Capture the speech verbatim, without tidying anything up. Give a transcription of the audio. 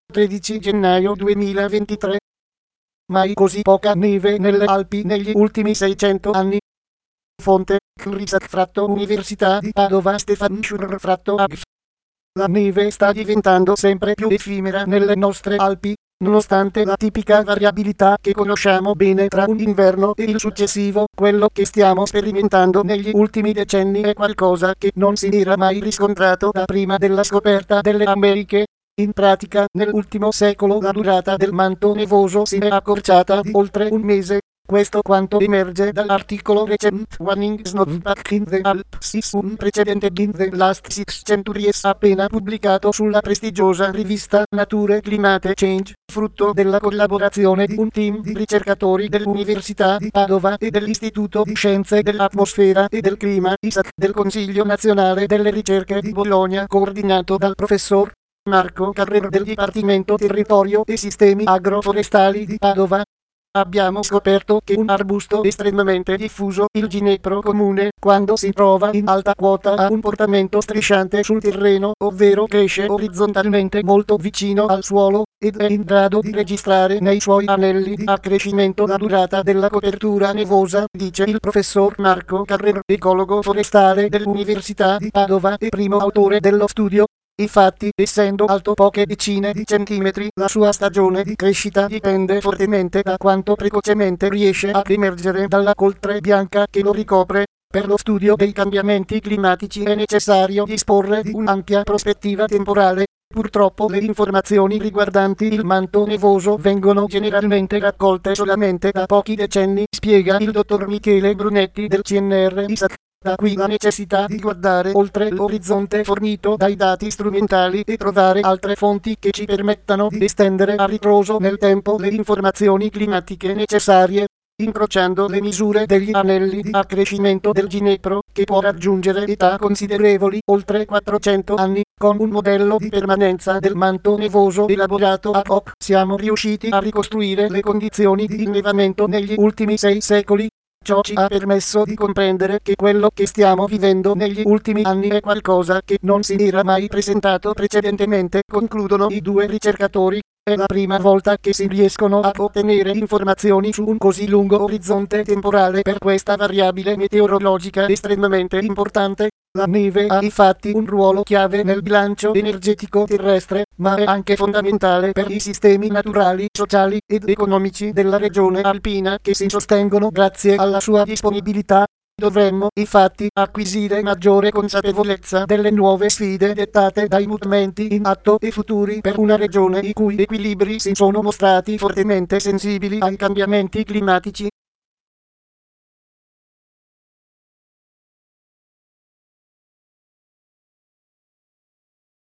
tredici gennaio duemilaventitré. Mai così poca neve nelle Alpi negli ultimi seicento anni. Fonte: CRISAT fratto Università di Padova Stefan Schurr fratto A G F. La neve sta diventando sempre più effimera nelle nostre Alpi, nonostante la tipica variabilità che conosciamo bene tra un inverno e il successivo. Quello che stiamo sperimentando negli ultimi decenni è qualcosa che non si era mai riscontrato da prima della scoperta delle Americhe. In pratica, nell'ultimo secolo la durata del manto nevoso si è accorciata di oltre un mese. Questo quanto emerge dall'articolo Recent Warning Snowpack in the Alps, un precedente in the last six centuries appena pubblicato sulla prestigiosa rivista Nature Climate Change, frutto della collaborazione di un team di ricercatori dell'Università di Padova e dell'Istituto di Scienze dell'Atmosfera e del Clima I S A C del Consiglio Nazionale delle Ricerche di Bologna, coordinato dal professor Marco Carrer del Dipartimento Territorio e Sistemi Agroforestali di Padova. Abbiamo scoperto che un arbusto estremamente diffuso, il ginepro comune, quando si trova in alta quota ha un portamento strisciante sul terreno, ovvero cresce orizzontalmente molto vicino al suolo, ed è in grado di registrare nei suoi anelli di accrescimento la durata della copertura nevosa, dice il professor Marco Carrer, ecologo forestale dell'Università di Padova e primo autore dello studio. Infatti, essendo alto poche decine di centimetri, la sua stagione di crescita dipende fortemente da quanto precocemente riesce ad emergere dalla coltre bianca che lo ricopre. Per lo studio dei cambiamenti climatici è necessario disporre di un'ampia prospettiva temporale. Purtroppo le informazioni riguardanti il manto nevoso vengono generalmente raccolte solamente da pochi decenni, spiega il dottor Michele Brunetti del C N R I S A C. Da qui la necessità di guardare oltre l'orizzonte fornito dai dati strumentali e trovare altre fonti che ci permettano di estendere a ritroso nel tempo le informazioni climatiche necessarie, incrociando le misure degli anelli di accrescimento del ginepro, che può raggiungere età considerevoli, oltre quattrocento anni, con un modello di permanenza del manto nevoso elaborato ad hoc. Siamo riusciti a ricostruire le condizioni di innevamento negli ultimi sei secoli. Ciò ci ha permesso di comprendere che quello che stiamo vivendo negli ultimi anni è qualcosa che non si era mai presentato precedentemente, concludono i due ricercatori. È la prima volta che si riescono a ottenere informazioni su un così lungo orizzonte temporale per questa variabile meteorologica estremamente importante. La neve ha infatti un ruolo chiave nel bilancio energetico terrestre, ma è anche fondamentale per i sistemi naturali, sociali ed economici della regione alpina che si sostengono grazie alla sua disponibilità. Dovremmo, infatti, acquisire maggiore consapevolezza delle nuove sfide dettate dai mutamenti in atto e futuri per una regione i cui equilibri si sono mostrati fortemente sensibili ai cambiamenti climatici.